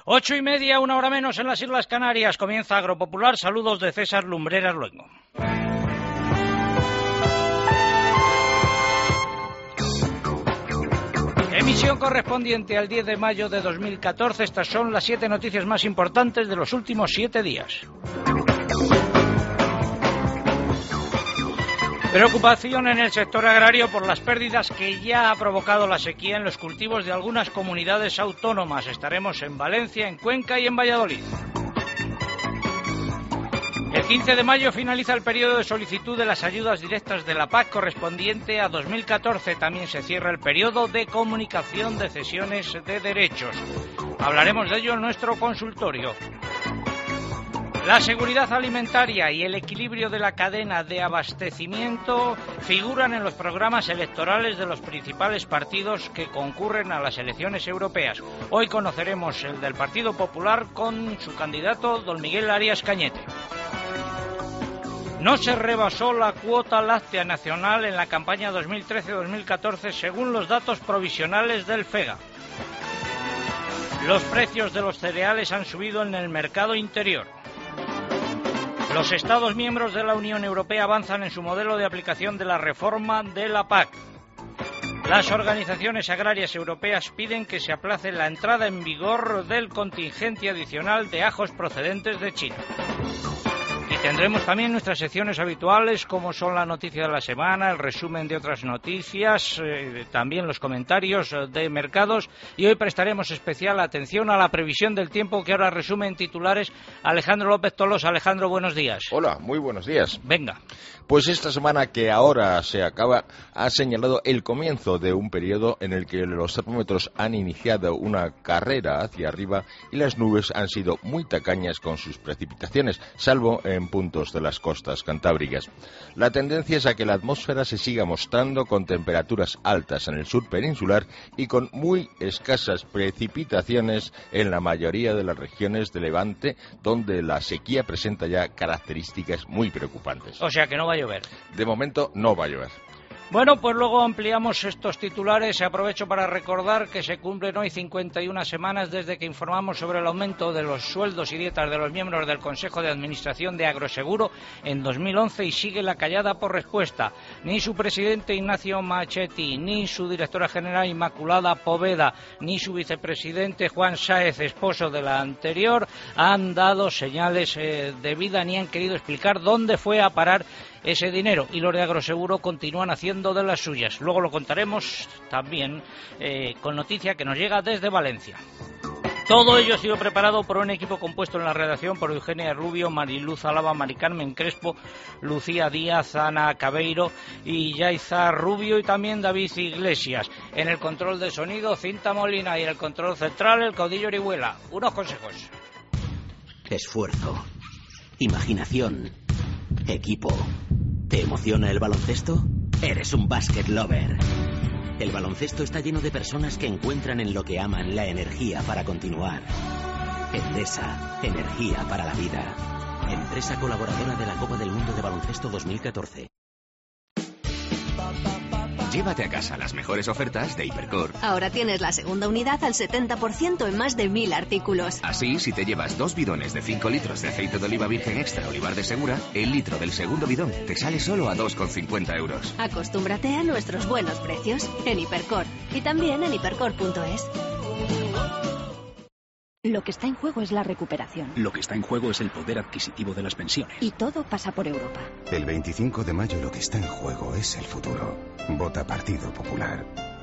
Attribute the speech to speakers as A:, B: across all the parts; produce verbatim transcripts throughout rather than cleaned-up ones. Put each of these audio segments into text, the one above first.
A: Ocho y media, una hora menos en las Islas Canarias. Comienza Agropopular. Saludos de César Lumbreras Luengo. Emisión correspondiente al diez de mayo de dos mil catorce. Estas son las siete noticias más importantes de los últimos siete días. Preocupación en el sector agrario por las pérdidas que ya ha provocado la sequía en los cultivos de algunas comunidades autónomas. Estaremos en Valencia, en Cuenca y en Valladolid. El quince de mayo finaliza el periodo de solicitud de las ayudas directas de la P A C correspondiente a dos mil catorce. También se cierra el periodo de comunicación de cesiones de derechos. Hablaremos de ello en nuestro consultorio. La seguridad alimentaria y el equilibrio de la cadena de abastecimiento figuran en los programas electorales de los principales partidos que concurren a las elecciones europeas. Hoy conoceremos el del Partido Popular con su candidato, don Miguel Arias Cañete. No se rebasó la cuota láctea nacional en la campaña dos mil trece dos mil catorce según los datos provisionales del FEGA. Los precios de los cereales han subido en el mercado interior. Los Estados miembros de la Unión Europea avanzan en su modelo de aplicación de la reforma de la P A C. Las organizaciones agrarias europeas piden que se aplace la entrada en vigor del contingente adicional de ajos procedentes de China. Y tendremos también nuestras secciones habituales, como son la noticia de la semana, el resumen de otras noticias, eh, también los comentarios de mercados, y hoy prestaremos especial atención a la previsión del tiempo que ahora resume en titulares Alejandro López Tolosa. Alejandro, buenos días.
B: Hola, muy buenos días.
A: Venga.
B: Pues esta semana que ahora se acaba ha señalado el comienzo de un periodo en el que los termómetros han iniciado una carrera hacia arriba y las nubes han sido muy tacañas con sus precipitaciones, salvo en puntos de las costas cantábricas. La tendencia es a que la atmósfera se siga mostrando con temperaturas altas en el sur peninsular y con muy escasas precipitaciones en la mayoría de las regiones de Levante, donde la sequía presenta ya características muy preocupantes.
A: O sea que no va a llover.
B: De momento no va a llover.
A: Bueno, pues luego ampliamos estos titulares y aprovecho para recordar que se cumplen hoy cincuenta y una semanas desde que informamos sobre el aumento de los sueldos y dietas de los miembros del Consejo de Administración de Agroseguro en dos mil once y sigue la callada por respuesta. Ni su presidente Ignacio Machetti, ni su directora general Inmaculada Poveda, ni su vicepresidente Juan Sáez, esposo de la anterior, han dado señales eh, de vida ni han querido explicar dónde fue a parar ese dinero, y los de Agroseguro continúan haciendo de las suyas. Luego lo contaremos también eh, con noticia que nos llega desde Valencia. Todo ello ha sido preparado por un equipo compuesto en la redacción por Eugenia Rubio, Mariluz Álava, Mari Carmen Crespo, Lucía Díaz, Ana Cabeiro y Yaiza Rubio, y también David Iglesias. En el control de sonido, Cinta Molina, y en el control central, el caudillo Orihuela. Unos consejos.
C: Esfuerzo, imaginación, equipo. ¿Te emociona el baloncesto? Eres un basket lover. El baloncesto está lleno de personas que encuentran en lo que aman la energía para continuar. Endesa, energía para la vida. Empresa colaboradora de la Copa del Mundo de Baloncesto dos mil catorce.
D: Llévate a casa las mejores ofertas de Hipercor.
E: Ahora tienes la segunda unidad al setenta por ciento en más de mil artículos.
D: Así, si te llevas dos bidones de cinco litros de aceite de oliva virgen extra Olivar de Segura, el litro del segundo bidón te sale solo a dos con cincuenta euros.
E: Acostúmbrate a nuestros buenos precios en Hipercor y también en hipercor punto es.
F: Lo que está en juego es la recuperación.
G: Lo que está en juego es el poder adquisitivo de las pensiones.
F: Y todo pasa por Europa.
H: El veinticinco de mayo lo que está en juego es el futuro. Vota Partido Popular.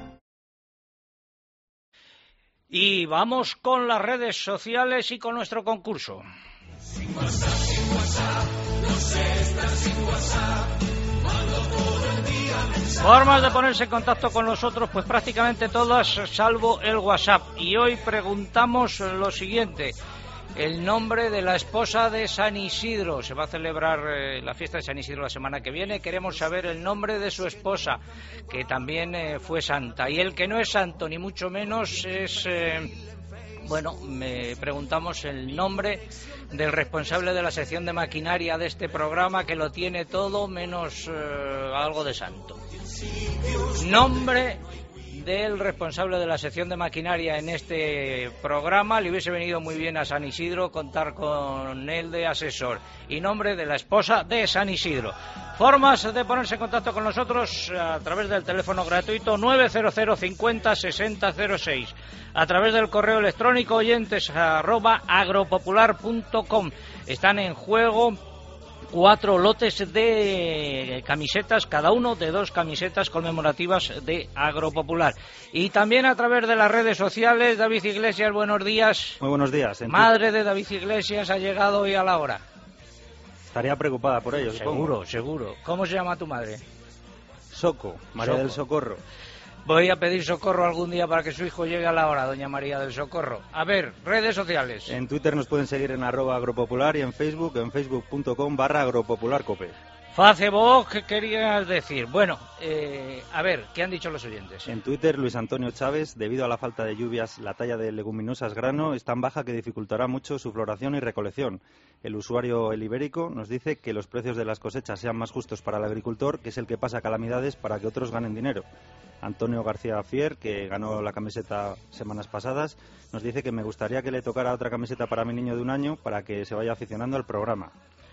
A: Y vamos con las redes sociales y con nuestro concurso. Sin WhatsApp, sin WhatsApp, no sé estar sin WhatsApp. Formas de ponerse en contacto con nosotros, pues prácticamente todas, salvo el WhatsApp. Y hoy preguntamos lo siguiente: el nombre de la esposa de San Isidro. Se va a celebrar eh, la fiesta de San Isidro la semana que viene. Queremos saber el nombre de su esposa, que también eh, fue santa. Y el que no es santo, ni mucho menos, es... Eh, bueno, me preguntamos el nombre del responsable de la sección de maquinaria de este programa, que lo tiene todo menos eh, algo de santo. Nombre del responsable de la sección de maquinaria en este programa. Le hubiese venido muy bien a San Isidro contar con él de asesor. Y nombre de la esposa de San Isidro. Formas de ponerse en contacto con nosotros a través del teléfono gratuito nueve cero cero cincuenta sesenta cero seis, a través del correo electrónico oyentes arroba agropopular punto com. Están en juego cuatro lotes de camisetas, cada uno de dos camisetas conmemorativas de Agropopular. Y también a través de las redes sociales. David Iglesias, buenos días.
I: Muy buenos días.
A: Madre de David Iglesias ha llegado hoy a la hora.
I: Estaría preocupada por ello,
A: Seguro, seguro. ¿Cómo se llama tu madre?
I: Soco, María
A: Soco.
I: del Socorro.
A: Voy a pedir socorro algún día para que su hijo llegue a la hora, doña María del Socorro. A ver, redes sociales.
I: En Twitter nos pueden seguir en arroba agropopular y en Facebook en facebook punto com barra agropopularcope.
A: Facebook, ¿qué querías decir? Bueno, eh, a ver, ¿qué han dicho los oyentes?
I: En Twitter, Luis Antonio Chávez, debido a la falta de lluvias, la talla de leguminosas grano es tan baja que dificultará mucho su floración y recolección. El usuario El Ibérico nos dice que los precios de las cosechas sean más justos para el agricultor, que es el que pasa calamidades para que otros ganen dinero. Antonio García Fier, que ganó la camiseta semanas pasadas, nos dice que me gustaría que le tocara otra camiseta para mi niño de un año para que se vaya aficionando al programa.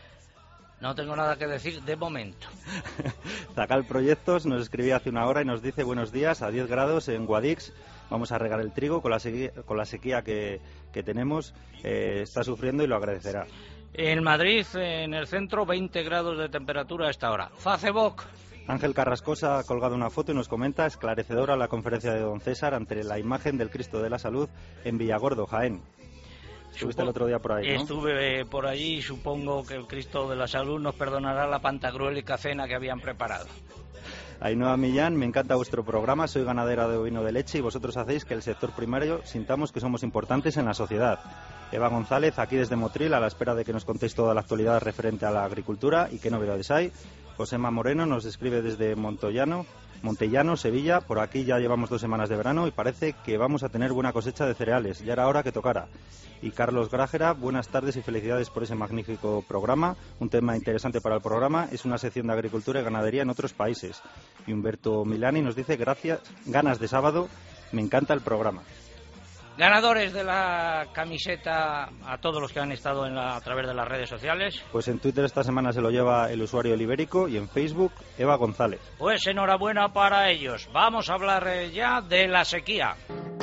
A: No tengo nada que decir de momento.
I: Zacal Proyectos nos escribía hace una hora y nos dice: buenos días, a diez grados en Guadix, vamos a regar el trigo con la sequía, con la sequía que, que tenemos, eh, está sufriendo y lo agradecerá.
A: En Madrid, en el centro, veinte grados de temperatura a esta hora. Facebook.
I: Ángel Carrascosa ha colgado una foto y nos comenta: esclarecedora la conferencia de don César ante la imagen del Cristo de la Salud en Villagordo, Jaén. Estuviste el otro día por ahí, ¿no?
A: Estuve por allí y supongo que el Cristo de la Salud nos perdonará la pantagruélica cena que habían preparado.
I: Ainhoa Millán, me encanta vuestro programa, soy ganadera de ovino de leche y vosotros hacéis que el sector primario sintamos que somos importantes en la sociedad. Eva González, aquí desde Motril, a la espera de que nos contéis toda la actualidad referente a la agricultura y qué novedades hay. Josema Moreno nos escribe desde Montollano, Montellano, Sevilla. Por aquí ya llevamos dos semanas de verano y parece que vamos a tener buena cosecha de cereales. Ya era hora que tocara. Y Carlos Grájera, buenas tardes y felicidades por ese magnífico programa. Un tema interesante para el programa es una sección de agricultura y ganadería en otros países. Y Humberto Milani nos dice: gracias, ganas de sábado, me encanta el programa.
A: Ganadores de la camiseta a todos los que han estado en la, a través de las redes sociales.
I: Pues en Twitter esta semana se lo lleva el usuario El Ibérico y en Facebook Eva González.
A: Pues enhorabuena para ellos. Vamos a hablar eh, ya de la sequía.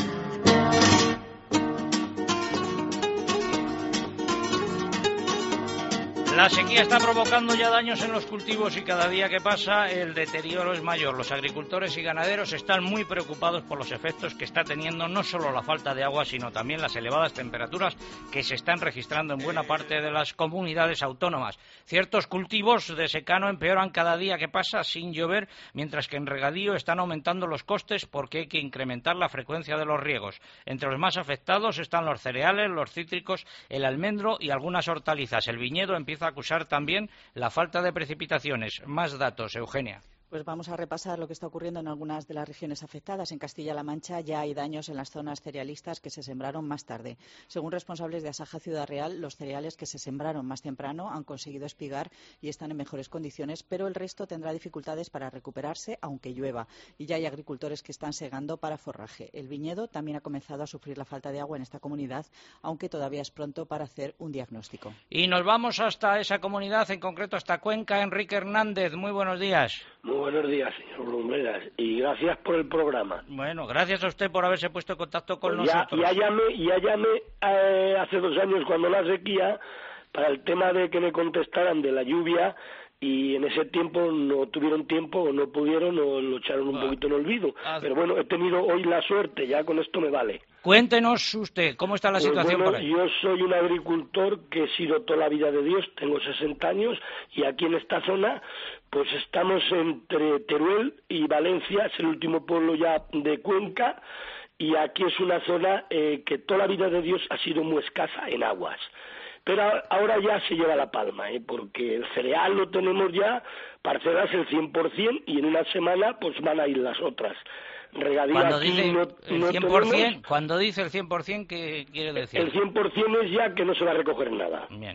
A: La sequía está provocando ya daños en los cultivos y cada día que pasa el deterioro es mayor. Los agricultores y ganaderos están muy preocupados por los efectos que está teniendo no solo la falta de agua, sino también las elevadas temperaturas que se están registrando en buena parte de las comunidades autónomas. Ciertos cultivos de secano empeoran cada día que pasa sin llover, mientras que en regadío están aumentando los costes porque hay que incrementar la frecuencia de los riegos. Entre los más afectados están los cereales, los cítricos, el almendro y algunas hortalizas. El viñedo empieza a acusar también la falta de precipitaciones. Más datos, Eugenia.
J: Pues vamos a repasar lo que está ocurriendo en algunas de las regiones afectadas. En Castilla-La Mancha ya hay daños en las zonas cerealistas que se sembraron más tarde. Según responsables de Asaja Ciudad Real, los cereales que se sembraron más temprano han conseguido espigar y están en mejores condiciones, pero el resto tendrá dificultades para recuperarse aunque llueva. Y ya hay agricultores que están segando para forraje. El viñedo también ha comenzado a sufrir la falta de agua en esta comunidad, aunque todavía es pronto para hacer un diagnóstico.
A: Y nos vamos hasta esa comunidad, en concreto hasta Cuenca. Enrique Hernández, muy buenos días.
K: Muy buenos días, señor Lumbreras, y gracias por el programa.
A: Bueno, gracias a usted por haberse puesto en contacto con
K: pues ya,
A: nosotros.
K: Ya llamé, ya llamé eh, hace dos años cuando la sequía para el tema de que me contestaran de la lluvia y en ese tiempo no tuvieron tiempo o no pudieron o lo echaron un ah. poquito en olvido. Ah. Pero bueno, he tenido hoy la suerte, ya con esto me vale.
A: Cuéntenos usted, ¿cómo está la
K: pues
A: situación
K: bueno,
A: por ahí?
K: Yo soy un agricultor que he sido toda la vida de Dios, tengo sesenta años y aquí en esta zona pues estamos entre Teruel y Valencia, es el último pueblo ya de Cuenca y aquí es una zona eh, que toda la vida de Dios ha sido muy escasa en aguas. Pero ahora ya se lleva la palma, ¿eh? Porque el cereal lo tenemos ya, parcelas el cien por ciento y en una semana pues van a ir las otras. Regadía
A: cuando
K: aquí
A: dice
K: no,
A: el
K: no
A: cien por ciento,
K: tenemos,
A: cuando dice el cien por ciento, ¿qué quiere decir?
K: El cien por ciento es ya que no se va a recoger nada.
A: Bien.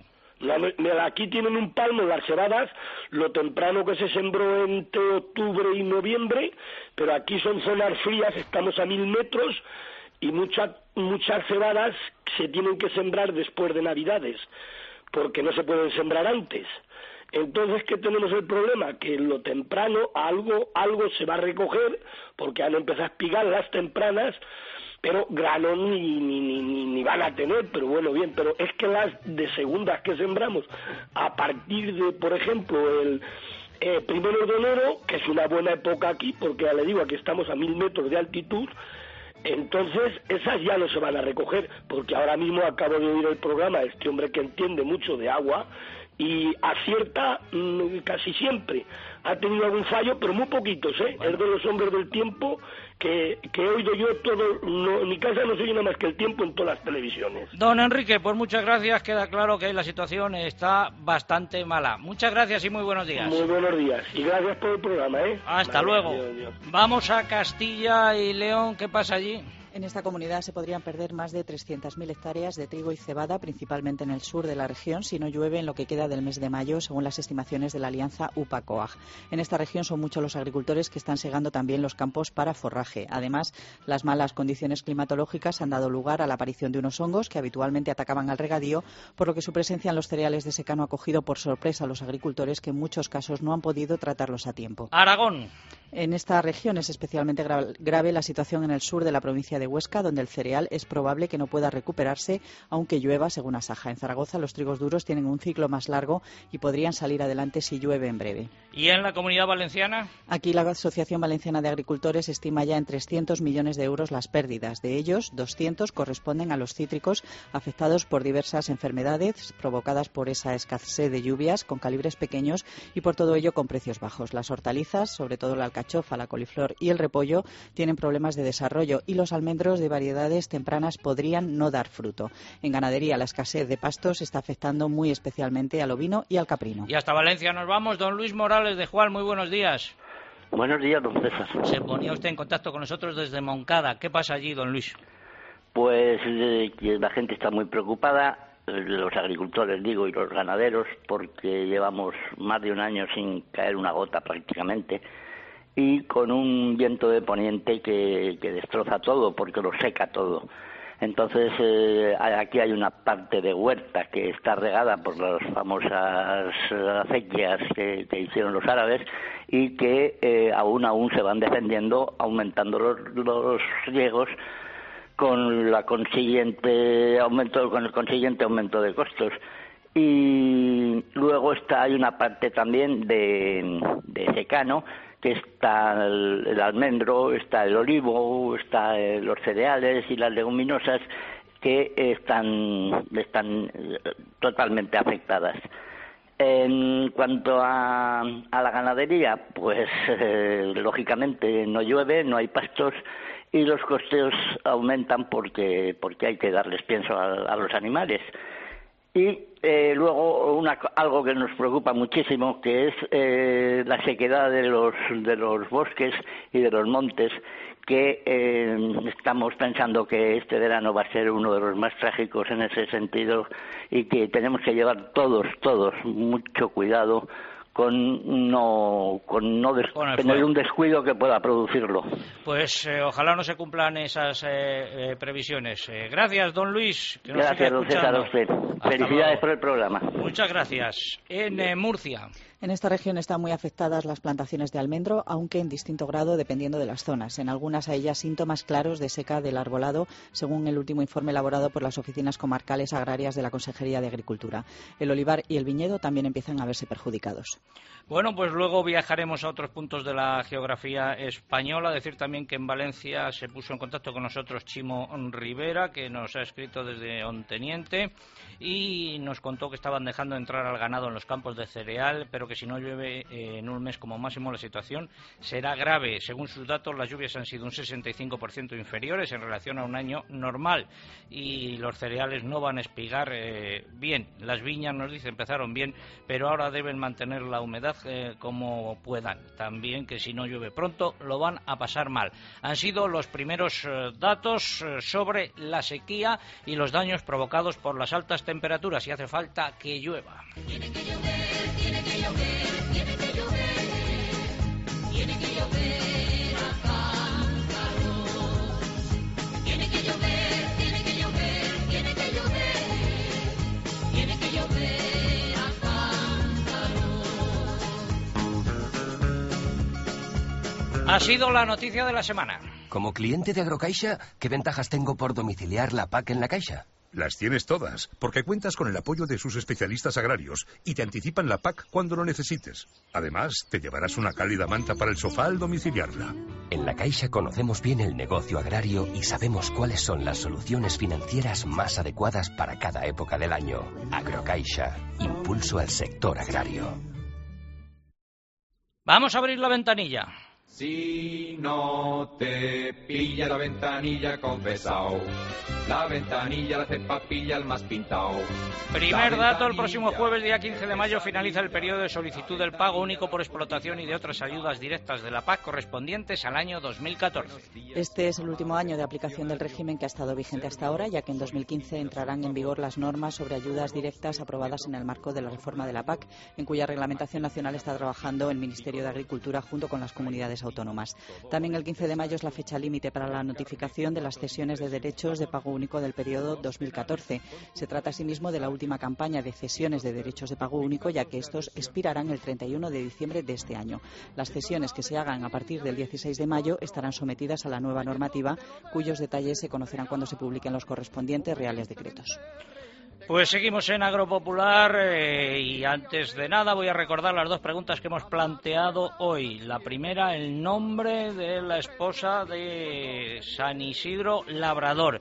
K: Aquí tienen un palmo las cebadas, lo temprano que se sembró entre octubre y noviembre, pero aquí son zonas frías, estamos a mil metros y muchas muchas cebadas se tienen que sembrar después de Navidades, porque no se pueden sembrar antes. Entonces, ¿qué tenemos el problema? Que en lo temprano algo algo se va a recoger, porque han empezado a espigar las tempranas, pero grano ni, ni, ni, ni van a tener, pero bueno, bien, pero es que las de segundas que sembramos, a partir de, por ejemplo, el eh, primero de enero, que es una buena época aquí, porque ya le digo, aquí estamos a mil metros de altitud, entonces esas ya no se van a recoger, porque ahora mismo acabo de oír el programa de este hombre que entiende mucho de agua, y acierta mmm, casi siempre. Ha tenido algún fallo, pero muy poquitos, ¿eh? Bueno. Es de los hombres del tiempo que, que he oído yo todo, no, en mi casa no se oye nada más que el tiempo en todas las televisiones.
A: Don Enrique, pues muchas gracias, queda claro que la situación está bastante mala. Muchas gracias y muy buenos días.
K: Muy buenos días, y gracias por el programa, ¿eh?
A: Hasta vale, luego. Adiós, adiós. Vamos a Castilla y León, ¿qué pasa allí?
J: En esta comunidad se podrían perder más de trescientas mil hectáreas de trigo y cebada, principalmente en el sur de la región, si no llueve en lo que queda del mes de mayo, según las estimaciones de la alianza U P A-COAG. En esta región son muchos los agricultores que están segando también los campos para forraje. Además, las malas condiciones climatológicas han dado lugar a la aparición de unos hongos que habitualmente atacaban al regadío, por lo que su presencia en los cereales de secano ha cogido por sorpresa a los agricultores, que en muchos casos no han podido tratarlos a tiempo.
A: Aragón.
J: En esta región es especialmente gra- grave la situación en el sur de la provincia de Huesca, donde el cereal es probable que no pueda recuperarse aunque llueva, según Asaja. En Zaragoza los trigos duros tienen un ciclo más largo y podrían salir adelante si llueve en breve.
A: ¿Y en la Comunidad Valenciana?
J: Aquí la Asociación Valenciana de Agricultores estima ya en trescientos millones de euros las pérdidas. De ellos, doscientos corresponden a los cítricos afectados por diversas enfermedades provocadas por esa escasez de lluvias con calibres pequeños y por todo ello con precios bajos. Las hortalizas, sobre todo la alcachofa, la coliflor y el repollo, tienen problemas de desarrollo y los almendros de variedades tempranas podrían no dar fruto. En ganadería, la escasez de pastos está afectando muy especialmente al ovino y al caprino.
A: Y hasta Valencia nos vamos. Don Luis Morales de Juan, muy buenos días.
L: Buenos días, don César.
A: Se ponía usted en contacto con nosotros desde Moncada. ¿Qué pasa allí, don Luis?
L: Pues eh, la gente está muy preocupada, los agricultores, digo, y los ganaderos, porque llevamos más de un año sin caer una gota prácticamente, y con un viento de poniente que, que destroza todo, porque lo seca todo. Entonces, eh, aquí hay una parte de huerta que está regada por las famosas acequias que, que hicieron los árabes y que eh, aún aún se van defendiendo, aumentando los, los riegos con la consiguiente aumento con el consiguiente aumento de costos. Y luego está hay una parte también de, de secano, que está el, el almendro, está el olivo, está eh, los cereales y las leguminosas que están están totalmente afectadas. En cuanto a, a la ganadería, pues eh, lógicamente no llueve, no hay pastos y los costeos aumentan porque porque hay que darles pienso a, a los animales. Y eh, luego una, algo que nos preocupa muchísimo, que es eh, la sequedad de los de los bosques y de los montes, que eh, estamos pensando que este verano va a ser uno de los más trágicos en ese sentido y que tenemos que llevar todos, todos mucho cuidado con no con no des- con tener fuego. Un descuido que pueda producirlo.
A: Pues eh, ojalá no se cumplan esas eh, eh, previsiones. Eh, gracias, don Luis. Que nos
L: gracias, don César, a usted. Felicidades por el programa.
A: Muchas gracias. En eh, Murcia.
J: En esta región están muy afectadas las plantaciones de almendro, aunque en distinto grado dependiendo de las zonas. En algunas hay ya síntomas claros de seca del arbolado, según el último informe elaborado por las oficinas comarcales agrarias de la Consejería de Agricultura. El olivar y el viñedo también empiezan a verse perjudicados.
A: Bueno, pues luego viajaremos a otros puntos de la geografía española. Decir también que en Valencia se puso en contacto con nosotros Chimo Rivera, que nos ha escrito desde Onteniente y nos contó que estaban dejando entrar al ganado en los campos de cereal, pero que que si no llueve eh, en un mes como máximo la situación será grave. Según sus datos, las lluvias han sido un sesenta y cinco por ciento inferiores en relación a un año normal y los cereales no van a espigar eh, bien. Las viñas, nos dice, empezaron bien, pero ahora deben mantener la humedad eh, como puedan. También que si no llueve pronto lo van a pasar mal. Han sido los primeros eh, datos eh, sobre la sequía y los daños provocados por las altas temperaturas y hace falta que llueva.
M: Tiene que llover, tiene que llover, tiene que llover, tiene que llover a cántaros. Tiene que llover, tiene que llover, tiene que llover, tiene que llover a cántaros.
A: Ha sido la noticia de la semana.
N: Como cliente de Agrocaixa, ¿qué ventajas tengo por domiciliar la P A C en la Caixa?
O: Las tienes todas, porque cuentas con el apoyo de sus especialistas agrarios y te anticipan la P A C cuando lo necesites. Además, te llevarás una cálida manta para el sofá al domiciliarla.
N: En la Caixa conocemos bien el negocio agrario y sabemos cuáles son las soluciones financieras más adecuadas para cada época del año. Agrocaixa, impulso al sector agrario.
A: Vamos a abrir la ventanilla.
P: Si no te pilla la ventanilla, confesao. La ventanilla la hace papilla el más pintao.
A: Primer dato, el próximo jueves, día quince de mayo, finaliza el periodo de solicitud del pago único por explotación y de otras ayudas directas de la P A C correspondientes al año dos mil catorce.
J: Este es el último año de aplicación del régimen que ha estado vigente hasta ahora, ya que en dos mil quince entrarán en vigor las normas sobre ayudas directas aprobadas en el marco de la reforma de la P A C, en cuya reglamentación nacional está trabajando el Ministerio de Agricultura junto con las comunidades autónomas. También el quince de mayo es la fecha límite para la notificación de las cesiones de derechos de pago único del periodo dos mil catorce. Se trata asimismo de la última campaña de cesiones de derechos de pago único, ya que estos expirarán el treinta y uno de diciembre de este año. Las cesiones que se hagan a partir del dieciséis de mayo estarán sometidas a la nueva normativa, cuyos detalles se conocerán cuando se publiquen los correspondientes reales decretos.
A: Pues seguimos en Agropopular eh, y antes de nada voy a recordar las dos preguntas que hemos planteado hoy. La primera, el nombre de la esposa de San Isidro Labrador.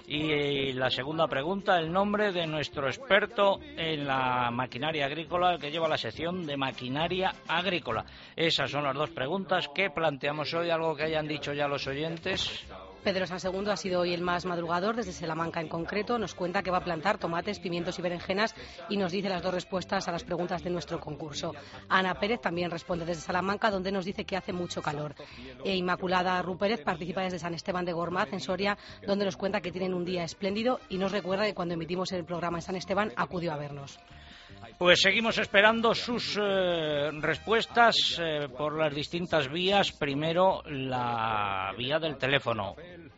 A: Y la segunda pregunta, el nombre de nuestro experto en la maquinaria agrícola, el que lleva la sección de maquinaria agrícola. Esas son las dos preguntas que planteamos hoy. ¿Algo que hayan dicho ya los oyentes?
Q: Pedro San Segundo ha sido hoy el más madrugador, desde Salamanca en concreto. Nos cuenta que va a plantar tomates, pimientos y berenjenas y nos dice las dos respuestas a las preguntas de nuestro concurso. Ana Pérez también responde desde Salamanca, donde nos dice que hace mucho calor. E Inmaculada Rupérez participa desde San Esteban de Gormaz, en Soria, donde nos cuenta que tienen un día espléndido y nos recuerda que cuando emitimos el programa en San Esteban acudió a vernos.
A: Pues seguimos esperando sus eh, respuestas eh, por las distintas vías. Primero, la vía del teléfono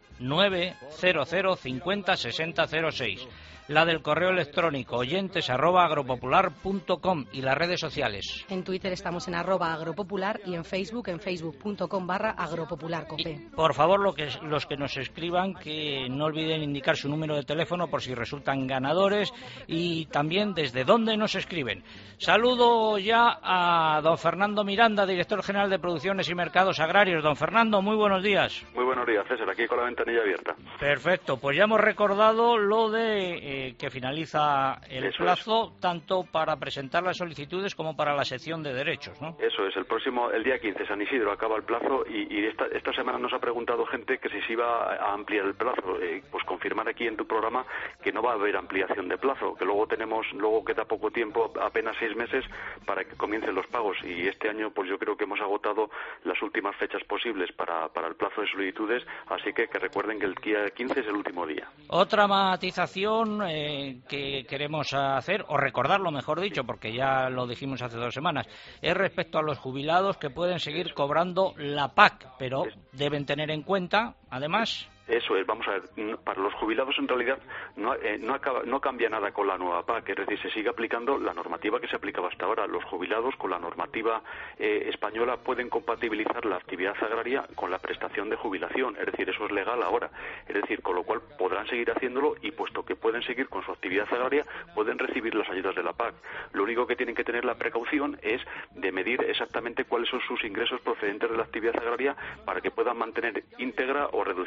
A: nueve cero cero cincuenta sesenta cero seis. La del correo electrónico oyentes arroba agropopular punto com y las redes sociales.
Q: En Twitter estamos en arroba agropopular y en Facebook en facebook punto com barra agropopularcope.
A: Por favor, lo que, los que nos escriban que no olviden indicar su número de teléfono por si resultan ganadores y también desde dónde nos escriben. Saludo ya a don Fernando Miranda, director general de Producciones y Mercados Agrarios. Don Fernando, muy buenos días.
R: Muy buenos días, César, aquí con la ventanilla abierta.
A: Perfecto, pues ya hemos recordado lo de eh, que finaliza el
R: Eso
A: plazo
R: es.
A: tanto para presentar las solicitudes como para la sección de derechos, ¿no?
R: Eso es, el próximo, el día quince, San Isidro, acaba el plazo y, y esta, esta semana nos ha preguntado gente que si se iba a ampliar el plazo. Eh, pues confirmar aquí en tu programa que no va a haber ampliación de plazo, que luego tenemos, luego queda poco tiempo, apenas seis meses para que comiencen los pagos y este año pues yo creo que hemos agotado las últimas fechas posibles para, para el plazo de solicitudes, así que que recuerden que el día quince es el último día.
A: Otra matización eh, que queremos hacer, o recordarlo mejor dicho, porque ya lo dijimos hace dos semanas, es respecto a los jubilados que pueden seguir cobrando la P A C, pero deben tener en cuenta, además...
R: Eso es, vamos a ver, para los jubilados en realidad no, eh, no, acaba, no cambia nada con la nueva P A C, es decir, se sigue aplicando la normativa que se aplicaba hasta ahora. Los jubilados con la normativa eh, española pueden compatibilizar la actividad agraria con la prestación de jubilación, es decir, eso es legal ahora, es decir, con lo cual podrán seguir haciéndolo y puesto que pueden seguir con su actividad agraria, pueden recibir las ayudas de la P A C. Lo único que tienen que tener la precaución es de medir exactamente cuáles son sus ingresos procedentes de la actividad agraria para que puedan mantener íntegra o reducida su pensión.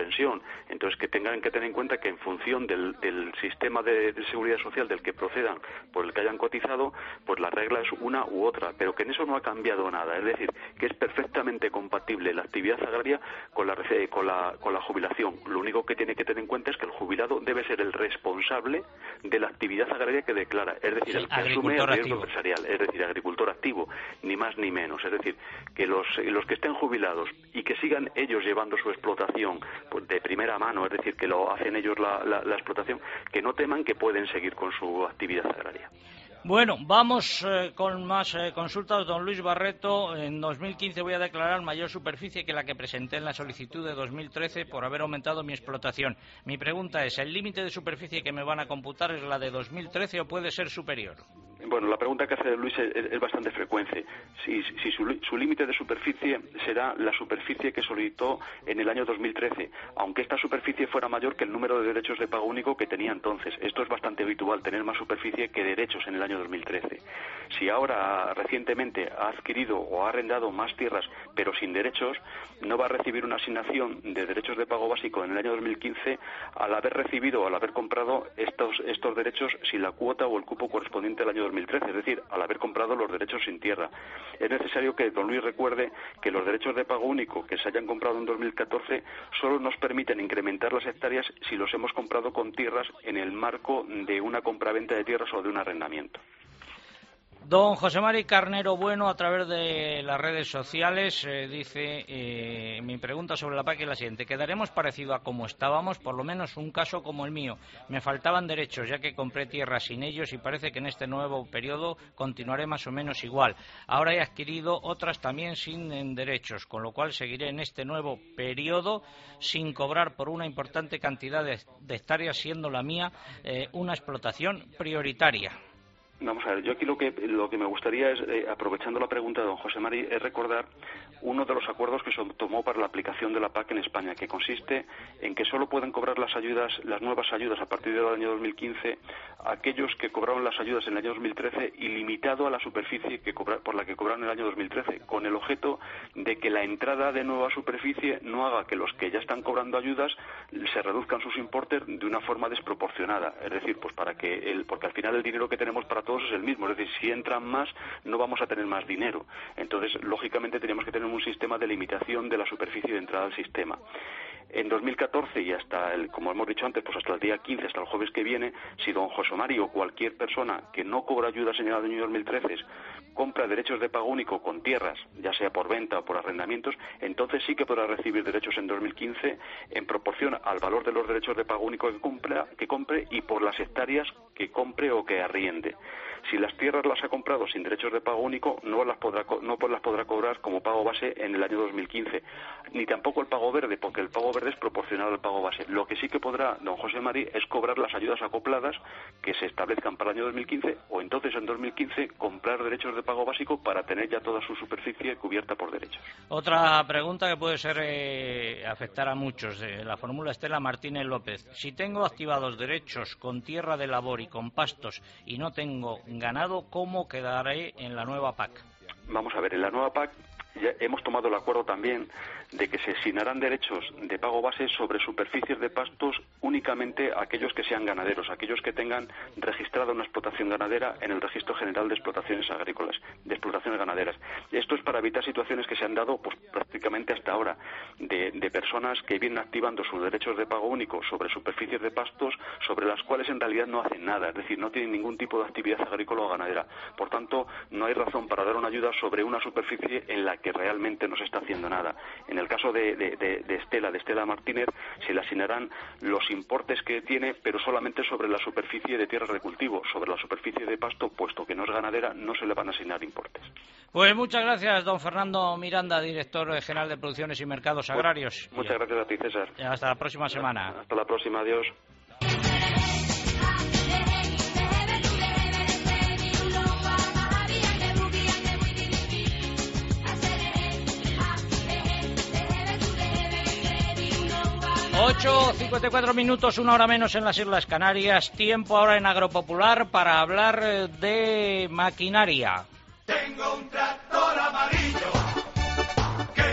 R: pensión. Entonces, que tengan que tener en cuenta que en función del, del sistema de, de seguridad social del que procedan, por el que hayan cotizado, pues la regla es una u otra, pero que en eso no ha cambiado nada. Es decir, que es perfectamente compatible la actividad agraria con la, con la, con la jubilación. Lo único que tiene que tener en cuenta es que el jubilado debe ser el responsable de la actividad agraria que declara, es decir, el que asume el riesgo empresarial, es decir, agricultor activo, ni más ni menos. Es decir, que los, los que estén jubilados y que sigan ellos llevando su explotación pues, de primera mano, es decir, que lo hacen ellos la, la, la explotación, que no teman que pueden seguir con su actividad agraria.
A: Bueno, vamos eh, con más eh, consultas. Don Luis Barreto, en dos mil quince voy a declarar mayor superficie que la que presenté en la solicitud de dos mil trece por haber aumentado mi explotación. Mi pregunta es, ¿el límite de superficie que me van a computar es la de dos mil trece o puede ser superior?
R: Bueno, la pregunta que hace Luis es, es bastante frecuente. Si, si su, su límite de superficie será la superficie que solicitó en el año dos mil trece, aunque esta superficie fuera mayor que el número de derechos de pago único que tenía entonces. Esto es bastante habitual, tener más superficie que derechos en el año dos mil trece. Si ahora recientemente ha adquirido o ha arrendado más tierras pero sin derechos, no va a recibir una asignación de derechos de pago básico en el año dos mil quince al haber recibido o al haber comprado estos, estos derechos sin la cuota o el cupo correspondiente al año dos mil trece, es decir, al haber comprado los derechos sin tierra. Es necesario que don Luis recuerde que los derechos de pago único que se hayan comprado en dos mil catorce solo nos permiten incrementar las hectáreas si los hemos comprado con tierras en el marco de una compraventa de tierras o de un arrendamiento.
A: Don José Mari Carnero Bueno, a través de las redes sociales, eh, dice, eh, mi pregunta sobre la P A C es la siguiente. ¿Quedaremos parecido a como estábamos? Por lo menos un caso como el mío. Me faltaban derechos, ya que compré tierras sin ellos y parece que en este nuevo periodo continuaré más o menos igual. Ahora he adquirido otras también sin en derechos, con lo cual seguiré en este nuevo periodo sin cobrar por una importante cantidad de, de hectáreas, siendo la mía eh, una explotación prioritaria.
R: Vamos a ver, yo aquí lo que lo que me gustaría es, eh, aprovechando la pregunta de don José Mari, es recordar uno de los acuerdos que se tomó para la aplicación de la P A C en España, que consiste en que solo pueden cobrar las ayudas, las nuevas ayudas a partir del año dos mil quince, aquellos que cobraron las ayudas en el año dos mil trece y limitado a la superficie que cobra, por la que cobraron en el año dos mil trece, con el objeto de que la entrada de nueva superficie no haga que los que ya están cobrando ayudas se reduzcan sus importes de una forma desproporcionada. Es decir, pues para que el, porque al final el dinero que tenemos para todos es el mismo, es decir, si entran más no vamos a tener más dinero. Entonces, lógicamente tenemos que tener un sistema de limitación de la superficie de entrada al sistema. En dos mil catorce y hasta, el, como hemos dicho antes, pues hasta el día quince, hasta el jueves que viene, si don José Mari o cualquier persona que no cobra ayudas en el año dos mil trece compra derechos de pago único con tierras, ya sea por venta o por arrendamientos, entonces sí que podrá recibir derechos en dos mil quince en proporción al valor de los derechos de pago único que, cumpla, que compre y por las hectáreas que compre o que arriende. Si las tierras las ha comprado sin derechos de pago único, no las podrá, no las podrá cobrar como pago base en el año dos mil quince, ni tampoco el pago verde, porque el pago verde es proporcional al pago base. Lo que sí que podrá don José Mari es cobrar las ayudas acopladas que se establezcan para el año dos mil quince, o entonces en dos mil quince comprar derechos de pago básico para tener ya toda su superficie cubierta por derechos.
A: Otra pregunta que puede ser eh, afectar a muchos, eh, la fórmula Estela Martínez López. Si tengo activados derechos con tierra de labor y con pastos y no tengo ganado, ¿cómo quedaré en la nueva P A C?
R: Vamos a ver, en la nueva P A C ya hemos tomado el acuerdo también de que se asignarán derechos de pago base sobre superficies de pastos únicamente a aquellos que sean ganaderos, aquellos que tengan registrada una explotación ganadera en el Registro General de Explotaciones Agrícolas, de explotaciones ganaderas. Esto es para evitar situaciones que se han dado pues prácticamente hasta ahora, de, de personas que vienen activando sus derechos de pago único sobre superficies de pastos sobre las cuales en realidad no hacen nada, es decir, no tienen ningún tipo de actividad agrícola o ganadera. Por tanto, no hay razón para dar una ayuda sobre una superficie en la que realmente no se está haciendo nada. En el caso de, de, de, de Estela, de Estela Martínez, se le asignarán los importes que tiene, pero solamente sobre la superficie de tierras de cultivo. Sobre la superficie de pasto, puesto que no es ganadera, no se le van a asignar importes.
A: Pues muchas gracias, don Fernando Miranda, director general de Producciones y Mercados Agrarios.
R: Muchas y gracias a ti, César.
A: Hasta la próxima semana.
R: Hasta la próxima, adiós.
A: ocho cincuenta y cuatro minutos, una hora menos en las Islas Canarias. Tiempo ahora en Agropopular para hablar de maquinaria.
M: Tengo un tractor amarillo.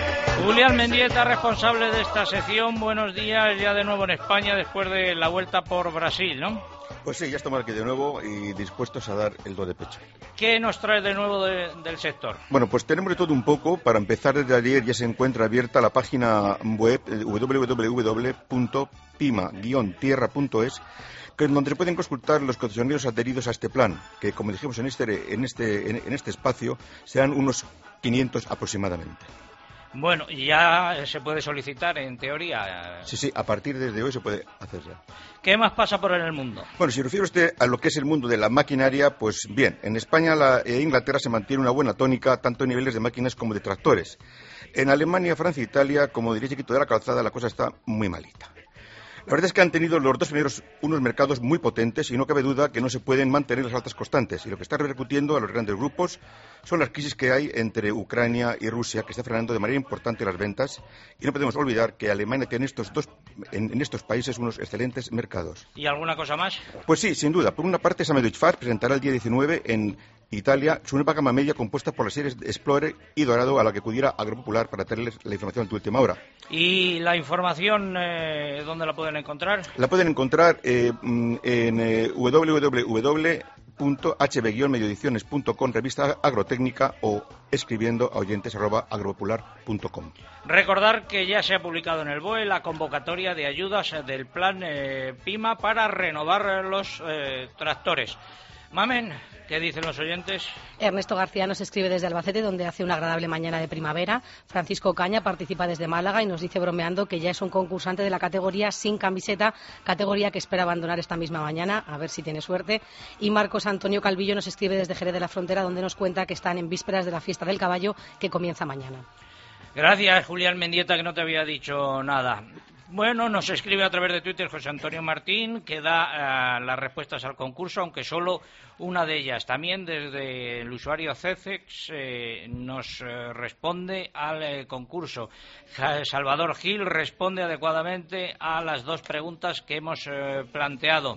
A: Julián Mendieta, responsable de esta sección. Buenos días, ya de nuevo en España después de la vuelta por Brasil, ¿no?
S: Pues sí, ya estamos aquí de nuevo y dispuestos a dar el do de pecho.
A: ¿Qué nos trae de nuevo de, del sector?
S: Bueno, pues tenemos de todo un poco. Para empezar, desde ayer ya se encuentra abierta la página web doble u doble u doble u punto pima guion tierra punto es, que es donde se pueden consultar los concesionarios adheridos a este plan, que como dijimos en este, en este, en, en este espacio, serán unos quinientos aproximadamente.
A: Bueno, ya se puede solicitar, en teoría.
S: Sí, sí, a partir de hoy se puede hacer ya.
A: ¿Qué más pasa por en el mundo?
S: Bueno, si refiere usted a lo que es el mundo de la maquinaria, pues bien, en España la, e Inglaterra se mantiene una buena tónica, tanto en niveles de máquinas como de tractores. En Alemania, Francia e Italia, como diría Chiquito de la Calzada, la cosa está muy malita. La verdad es que han tenido los dos primeros unos mercados muy potentes y no cabe duda que no se pueden mantener las altas constantes. Y lo que está repercutiendo a los grandes grupos son las crisis que hay entre Ucrania y Rusia, que está frenando de manera importante las ventas. Y no podemos olvidar que Alemania tiene estos dos, en, en estos países unos excelentes mercados.
A: ¿Y alguna cosa más?
S: Pues sí, sin duda. Por una parte, Samedoich-Fast presentará el día diecinueve en Italia su nueva gama media compuesta por las series Explorer y Dorado, a la que acudirá Agropopular para tenerles la información de última hora.
A: ¿Y la información eh, dónde la pueden encontrar?
S: La pueden encontrar eh, en eh, doble u doble u doble u punto h b guion medioediciones punto com, revista agrotécnica, o escribiendo a oyentes arroba agropopular punto com.
A: Recordar que ya se ha publicado en el B O E la convocatoria de ayudas del plan eh, PIMA para renovar los eh, tractores. Mamen, ¿qué dicen los oyentes?
Q: Ernesto García nos escribe desde Albacete, donde hace una agradable mañana de primavera. Francisco Caña participa desde Málaga y nos dice bromeando que ya es un concursante de la categoría sin camiseta, categoría que espera abandonar esta misma mañana, a ver si tiene suerte. Y Marcos Antonio Calvillo nos escribe desde Jerez de la Frontera, donde nos cuenta que están en vísperas de la fiesta del caballo, que comienza mañana.
A: Gracias, Julián Mendieta, que no te había dicho nada. Bueno, nos escribe a través de Twitter José Antonio Martín, que da uh, las respuestas al concurso, aunque solo una de ellas. También desde el usuario Cecex eh, nos eh, responde al eh, concurso. Salvador Gil responde adecuadamente a las dos preguntas que hemos eh, planteado.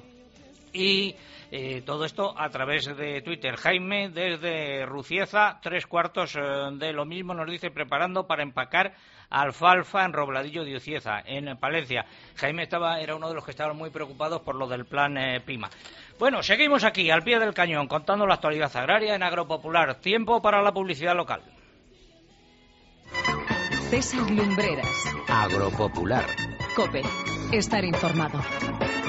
A: Y eh, todo esto a través de Twitter. Jaime desde Rucieza, tres cuartos eh, de lo mismo, nos dice: preparando para empacar alfalfa en Robladillo de Ucieza, en Palencia. Jaime estaba era uno de los que estaban muy preocupados por lo del plan eh, PIMA. Bueno, seguimos aquí, al pie del cañón, contando la actualidad agraria en Agropopular. Tiempo para la publicidad local.
T: César Lumbreras.
N: Agropopular.
T: COPE. Estar informado.